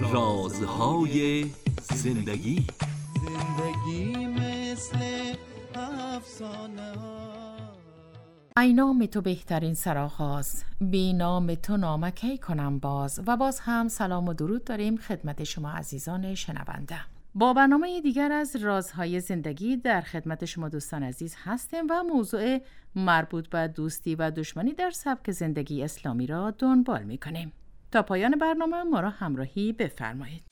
رازهای زندگی. زندگی مثل افسانه ها. ای نام تو بهترین سرآغاز، بی نام تو نامه کی کنم باز. و باز هم سلام و درود داریم خدمت شما عزیزان شنونده. با برنامه دیگر از رازهای زندگی در خدمت شما دوستان عزیز هستیم و موضوع مربوط به دوستی و دشمنی در سبک زندگی اسلامی را دنبال می‌کنیم. تا پایان برنامه ما را همراهی بفرمایید.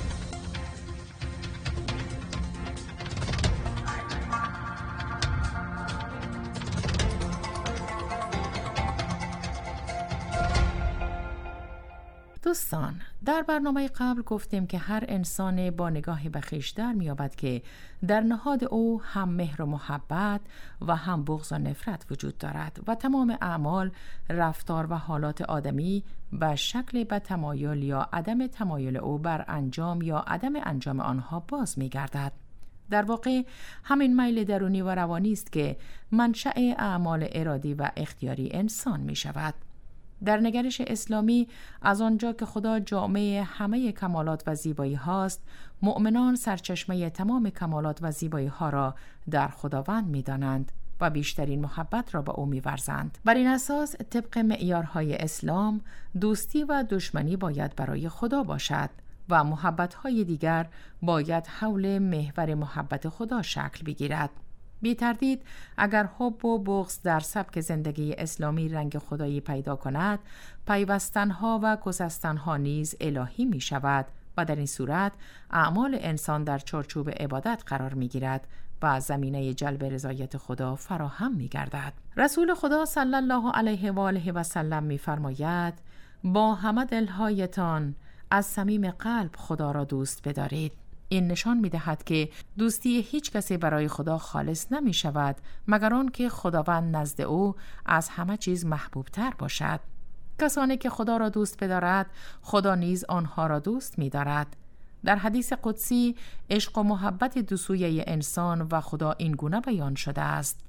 دوستان، در برنامه قبل گفتیم که هر انسان با نگاهی به خویش در می‌یابد که در نهاد او هم مهر و محبت و هم بغض و نفرت وجود دارد و تمام اعمال، رفتار و حالات آدمی به شکل به تمایل یا عدم تمایل او بر انجام یا عدم انجام آنها باز می‌گردد. در واقع همین میل درونی و روانی است که منشأ اعمال ارادی و اختیاری انسان می‌شود. در نگرش اسلامی از آنجا که خدا جامعه همه کمالات و زیبایی هاست، مؤمنان سرچشمه تمام کمالات و زیبایی ها را در خداوند می دانند و بیشترین محبت را به او می ورزند. بر این اساس طبق معیارهای اسلام دوستی و دشمنی باید برای خدا باشد و محبت‌های دیگر باید حول محور محبت خدا شکل بگیرد. بی تردید اگر حب و بغض در سبک زندگی اسلامی رنگ خدایی پیدا کند، پیوستنها و گسستنها نیز الهی می شود و در این صورت اعمال انسان در چارچوب عبادت قرار می گیرد و زمینه جلب رضایت خدا فراهم می گردد. رسول خدا صلی الله علیه و آله و سلم می فرماید: با همه دلهایتان از صمیم قلب خدا را دوست بدارید. این نشان می دهد که دوستی هیچ کسی برای خدا خالص نمی شود مگر آن که خداوند نزد او از همه چیز محبوب تر باشد. کسانی که خدا را دوست بدارد، خدا نیز آنها را دوست می دارد. در حدیث قدسی عشق و محبت دو سویه انسان و خدا این گونه بیان شده است: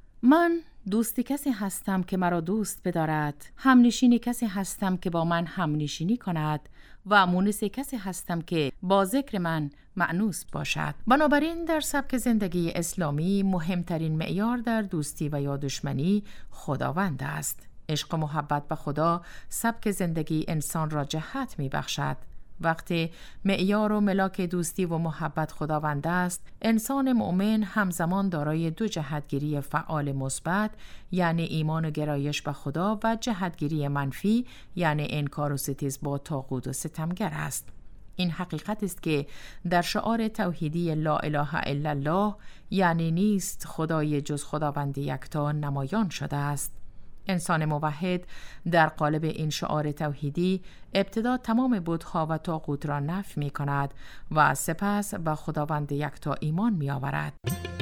من دوستی کسی هستم که مرا دوست بدارد، همنشینی کسی هستم که با من همنشینی کند و مونس کسی هستم که با ذکر من مأنوس باشد. بنابراین در سبک زندگی اسلامی مهمترین معیار در دوستی و یا دشمنی خداوند است. عشق و محبت به خدا سبک زندگی انسان را جهت می بخشد. وقتی معیار و ملاک دوستی و محبت خداوند است، انسان مؤمن همزمان دارای دو جهتگیری فعال مثبت، یعنی ایمان و گرایش به خدا، و جهتگیری منفی، یعنی انکار و ستیز با طاغوت و ستمگر است. این حقیقت است که در شعار توحیدی لا اله الا الله، یعنی نیست خدای جز خداوند یکتا، نمایان شده است. انسان موحد در قالب این شعار توحیدی ابتدا تمام بت‌ها و طاغوت را نفی می کند و سپس به خداوند یکتا ایمان می آورد.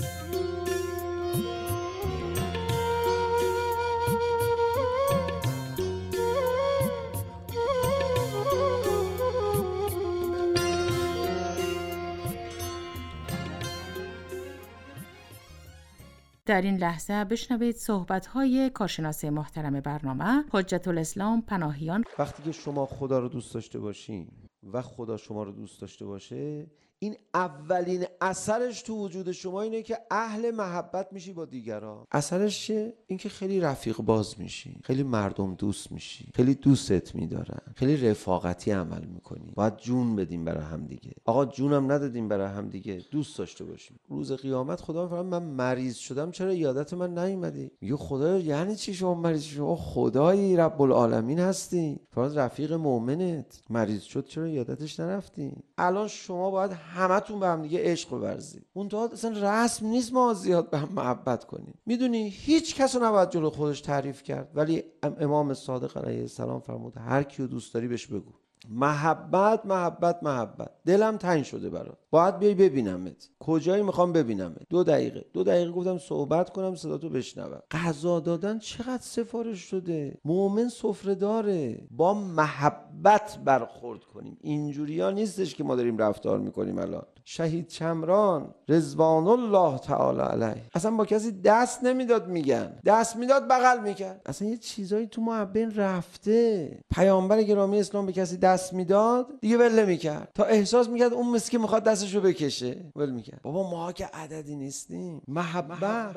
در این لحظه بشنوید صحبت‌های کارشناس محترم برنامه حجت الاسلام پناهیان. وقتی که شما خدا رو دوست داشته باشین و خدا شما رو دوست داشته باشه، این اولین اثرش تو وجود شما اینه که اهل محبت میشی با دیگران. اثرش چیه؟ این که خیلی رفیق باز میشی، خیلی مردم دوست میشی، خیلی دوستت میدارن، خیلی رفاقتی عمل میکنی. باید جون بدیم برای هم دیگه. آقا جونم ندادیم برای هم دیگه، دوست داشته باشیم. روز قیامت خدا میفرماید من مریض شدم چرا یادت من نیومدی؟ میگه خدا یعنی چی شما مریض شدی؟ شما خدایی رب العالمین هستی، فرض رفیق مؤمنت مریض شد چرا یادتش نرفتی؟ الان شما باید همتون به هم دیگه عشق بورزید. اونطور اصلا رسم نیست ما زیاد به هم محبت کنیم. میدونی هیچ کس رو نباید جلو خودش تعریف کرد، ولی امام صادق علیه السلام فرمود هر کیو دوست داری بهش بگو محبت محبت محبت، دلم تنگ شده برات، باید بیای ببینمت. کجایی میخوام ببینم. 2 دقیقه گفتم صحبت کنم صداتو بشنوم. غذا دادن چقدر سفارش شده. مؤمن سفره داره، با محبت برخورد کنیم. اینجوریا نیستش که ما داریم رفتار میکنیم. الان شهید چمران رضوان الله تعالی علیه اصلا با کسی دست نمیداد، میگن دست میداد بغل میکرد. اصلا یه چیزایی تو ما بین رفته. پیامبر گرامی اسلام به کسی دست میداد دیگه ول میکرد تا احساس میکرد اون مسکین میخواد دستشو بکشه، ول میکرد. بابا ما که عددی نیستیم. محبت.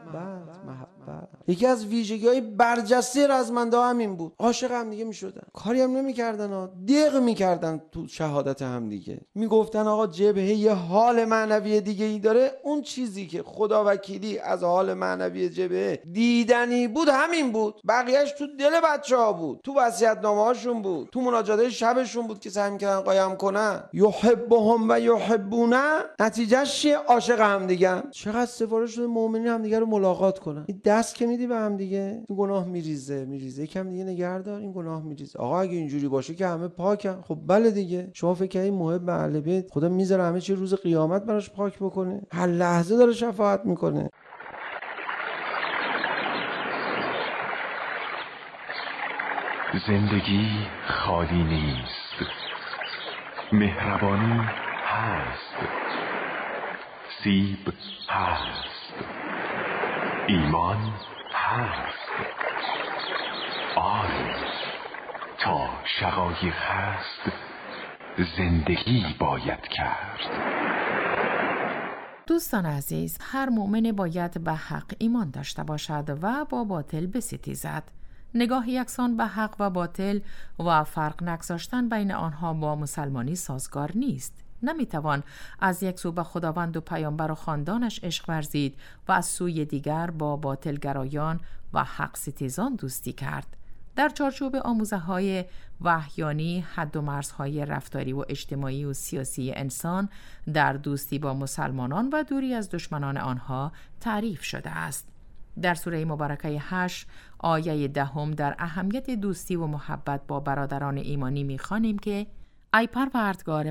یکی از ویژگی‌های برجسته رزمنده همین بود. عاشق هم دیگه میشدن، کاری هم نمیکردن، دیق میکردن تو شهادت هم دیگه. میگفتن آقا جبهه یه حال معنوی دیگه ای داره. اون چیزی که خدا وکیلی از حال معنوی جبهه دیدنی بود همین بود، بقیهش تو دل بچه‌ها بود، تو وصیت‌نامه‌هاشون بود، تو مناجات شبشون بود که سعی می‌کردن قایم کنن. یحبهم و یحبونه، نتیجهش چیه؟ عاشق هم دیگه. چقدر سفارش شده مؤمنین هم دیگه رو ملاقات کنن. این دست که میدی به هم دیگه این گناه میریزه یکم دیگه نگه دار، این گناه میریزه. آقا اگه اینجوری باشه که همه پاکن، خب بله دیگه. شما فکر کنید محب اهل بیت خدا میذاره همه چی روز قیامت براش پاک بکنه؟ هر لحظه داره شفاعت میکنه. زندگی خالی نیست، مهربانی هست، سیب هست، ایمان هست. آری تا شقایق هست زندگی باید کرد. دوستان عزیز، هر مؤمن باید به حق ایمان داشته باشد و با باطل بستیزد. نگاه یکسان به حق و باطل و فرق نگذاشتن بین آنها با مسلمانی سازگار نیست. نمیتوان از یک سو به خداوند و پیامبر و خاندانش عشق ورزید و از سوی دیگر با باطلگرایان و حق ستیزان دوستی کرد. در چارچوب آموزه‌های وحیانی، حد و مرزهای رفتاری و اجتماعی و سیاسی انسان در دوستی با مسلمانان و دوری از دشمنان آنها تعریف شده است. در سوره مبارکه 8 آیه 10 در اهمیت دوستی و محبت با برادران ایمانی می‌خوانیم که ای پروردگار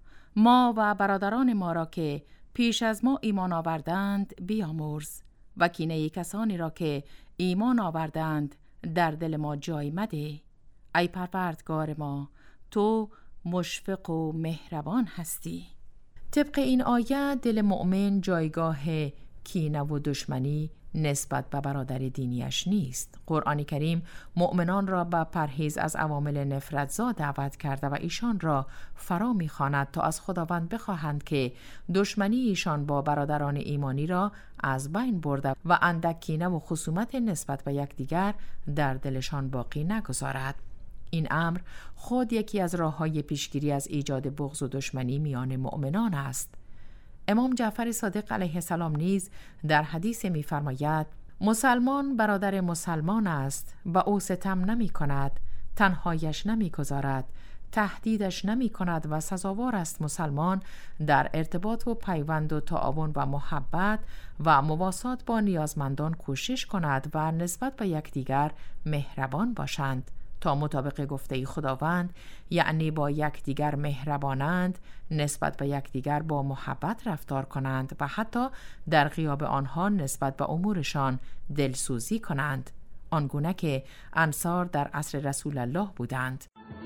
ما و برادران ما را که پیش از ما ایمان آوردند بیامرز و کینه کسانی را که ایمان آوردند در دل ما جای مده. ای پروردگار ما تو مشفق و مهربان هستی. طبق این آیه دل مؤمن جایگاه کینه و دشمنی نسبت به برادر دینیش نیست. قرآن کریم مؤمنان را به پرهیز از عوامل نفرت‌زا دعوت کرده و ایشان را فرا می‌خواند تا از خداوند بخواهند که دشمنی ایشان با برادران ایمانی را از بین برده و اندک کینه و خصومت نسبت به یکدیگر در دلشان باقی نگذارد. این امر خود یکی از راه‌های پیشگیری از ایجاد بغض و دشمنی میان مؤمنان است. امام جعفر صادق علیه السلام نیز در حدیث می‌فرماید مسلمان برادر مسلمان است و او ستم نمی کند، تنهایش نمی گذارد، تهدیدش نمی کند و سزاوار است مسلمان در ارتباط و پیوند و تعاون و محبت و مواسات با نیازمندان کوشش کند و نسبت به یکدیگر مهربان باشند تا مطابق گفته خداوند، یعنی با یکدیگر مهربانند، نسبت به یکدیگر با محبت رفتار کنند و حتی در غیاب آنها نسبت به امورشان دلسوزی کنند، آنگونه که انصار در عصر رسول الله بودند.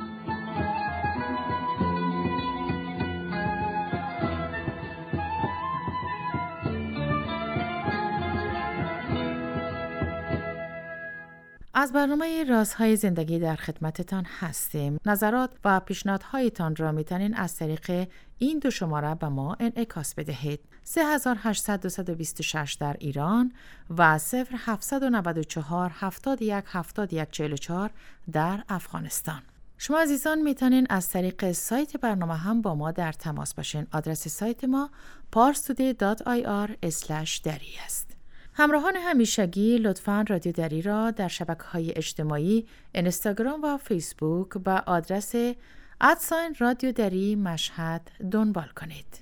از برنامه رازهای زندگی در خدمتتان هستیم. نظرات و پیشنهادهایتان را میتونین از طریق این 2 شماره به ما انعکاس بدهید: 3800 در ایران و 0794 71 71 44 در افغانستان. شما عزیزان میتونین از طریق سایت برنامه هم با ما در تماس باشین. آدرس سایت ما parstoday.ir/dari است. همراهان همیشگی لطفاً رادیو دری را در شبکه‌های اجتماعی اینستاگرام و فیسبوک با آدرس @رادیو دری مشهد دنبال کنید.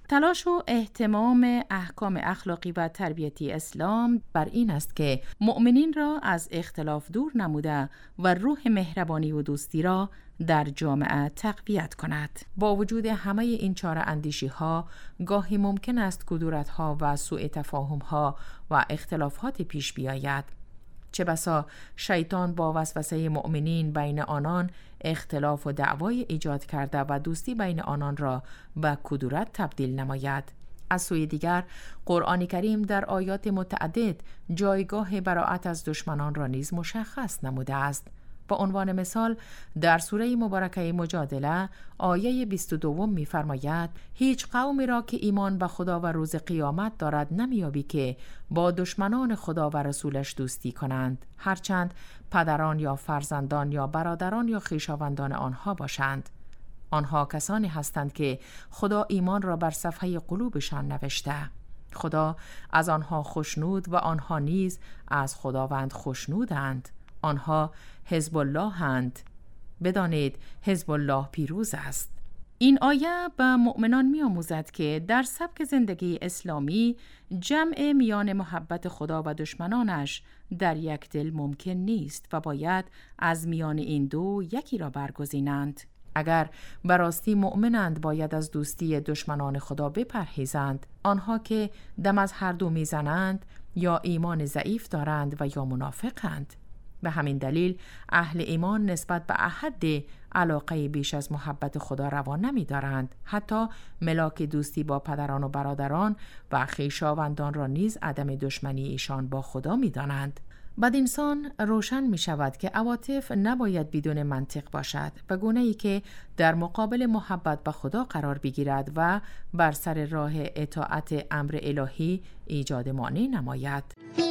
تلاش و اهتمام احکام اخلاقی و تربیتی اسلام بر این است که مؤمنین را از اختلاف دور نموده و روح مهربانی و دوستی را در جامعه تقویت کند. با وجود همه این چاره اندیشی ها، گاهی ممکن است کدورت ها و سوء تفاهم ها و اختلافات پیش بیاید. چه بسا شیطان با وسوسه مؤمنین بین آنان اختلاف و دعوای ایجاد کرده و دوستی بین آنان را به کدورت تبدیل نماید. از سوی دیگر قرآن کریم در آیات متعدد جایگاه براءت از دشمنان را نیز مشخص نموده است. با عنوان مثال در سوره مبارکه مجادله آیه 22 می‌فرماید: هیچ قومی را که ایمان به خدا و روز قیامت دارد نمیابی که با دشمنان خدا و رسولش دوستی کنند، هرچند پدران یا فرزندان یا برادران یا خویشاوندان آنها باشند. آنها کسانی هستند که خدا ایمان را بر صفحه قلوبشان نوشته. خدا از آنها خوشنود و آنها نیز از خداوند خوشنودند. آنها حزب الله هند. بدانید حزب الله پیروز است. این آیه به مؤمنان می آموزد که در سبک زندگی اسلامی جمع میان محبت خدا و دشمنانش در یک دل ممکن نیست و باید از میان این دو یکی را برگزینند. اگر براستی مؤمنند باید از دوستی دشمنان خدا بپرهیزند. آنها که دم از هر دو میزنند یا ایمان ضعیف دارند و یا منافقند. به همین دلیل اهل ایمان نسبت به احد علاقه بیش از محبت خدا روا نمی دارند. حتی ملاک دوستی با پدران و برادران و خویشاوندان را نیز عدم دشمنی ایشان با خدا می دانند. بدینسان روشن می شود که عواطف نباید بدون منطق باشد، به گونه‌ای که در مقابل محبت به خدا قرار بگیرد و بر سر راه اطاعت امر الهی ایجاد مانع نماید.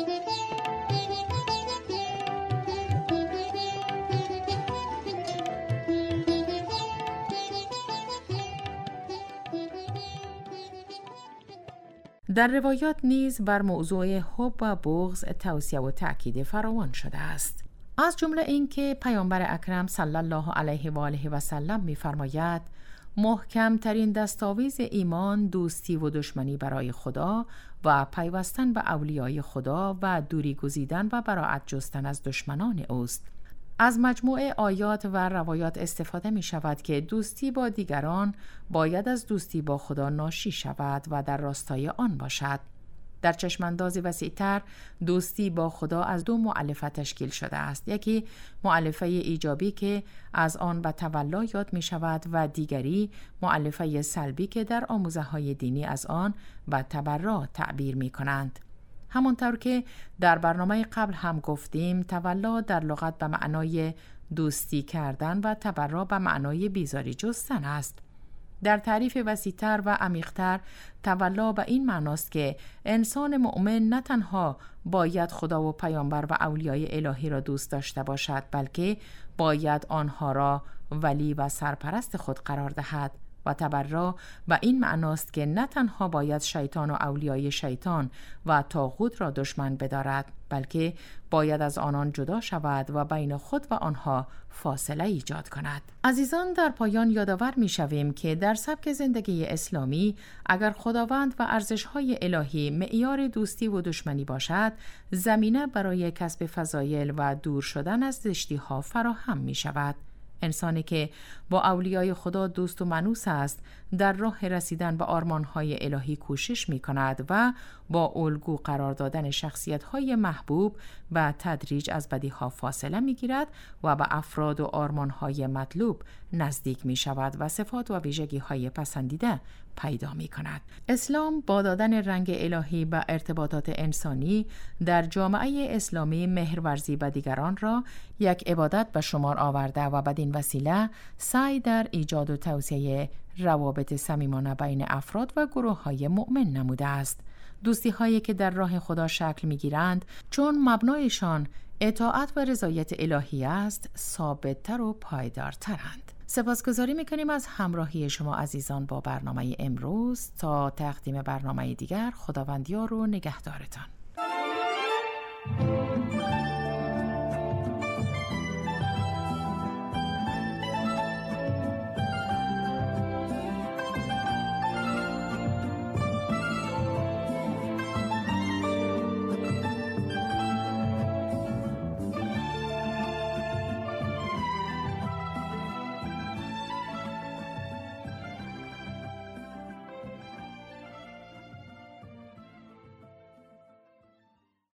در روایات نیز بر موضوع حب و بغض توصیه و تأکید فراوان شده است. از جمله اینکه پیامبر اکرم صلی الله علیه و آله و سلم می‌فرماید: محکم ترین دستاویز ایمان دوستی و دشمنی برای خدا و پیوستن به اولیای خدا و دوری گزیدن و براءت جستن از دشمنان اوست. از مجموعه آیات و روایات استفاده می شود که دوستی با دیگران باید از دوستی با خدا ناشی شود و در راستای آن باشد. در چشماندازی وسیع‌تر دوستی با خدا از دو مؤلفه تشکیل شده است. یکی مؤلفه ایجابی که از آن به تولا یاد می شود و دیگری مؤلفه سلبی که در آموزه‌های دینی از آن به تبرع تعبیر می کنند. همانطور که در برنامه قبل هم گفتیم، تولا در لغت به معنای دوستی کردن و تبرع به معنای بیزاری جستن است. در تعریف وسیع‌تر و عمیق‌تر، تولا به این معناست که انسان مؤمن نه تنها باید خدا و پیامبر و اولیای الهی را دوست داشته باشد، بلکه باید آنها را ولی و سرپرست خود قرار دهد. و تبرع و این معناست که نه تنها باید شیطان و اولیای شیطان و طاغوت را دشمن بدارد، بلکه باید از آنان جدا شود و بین خود و آنها فاصله ایجاد کند. عزیزان، در پایان یادآور می شویم که در سبک زندگی اسلامی اگر خداوند و ارزش‌های الهی معیار دوستی و دشمنی باشد، زمینه برای کسب فضایل و دور شدن از زشتی‌ها فراهم می شود. انسانی که با اولیای خدا دوست و منوس است، در راه رسیدن به آرمان‌های الهی کوشش می‌کند و با الگو قرار دادن شخصیت‌های محبوب به تدریج از بدیها فاصله می‌گیرد و به افراد و آرمان‌های مطلوب نزدیک می‌شود و صفات و ویژگی‌های پسندیده پیدا می‌کند. اسلام با دادن رنگ الهی به ارتباطات انسانی در جامعه اسلامی مهرورزی به دیگران را یک عبادت به شمار آورده و بدین وسیله سعی در ایجاد و توسعه روابط صمیمانه بین افراد و گروه‌های مؤمن نموده است. دوستی‌هایی که در راه خدا شکل می‌گیرند چون مبنایشان اطاعت و رضایت الهی است، ثابت‌تر و پایدارترند. سپاسگزاری می‌کنیم از همراهی شما عزیزان با برنامه امروز. تا تقدیم برنامه دیگر، خداوند یار و نگهدارتان.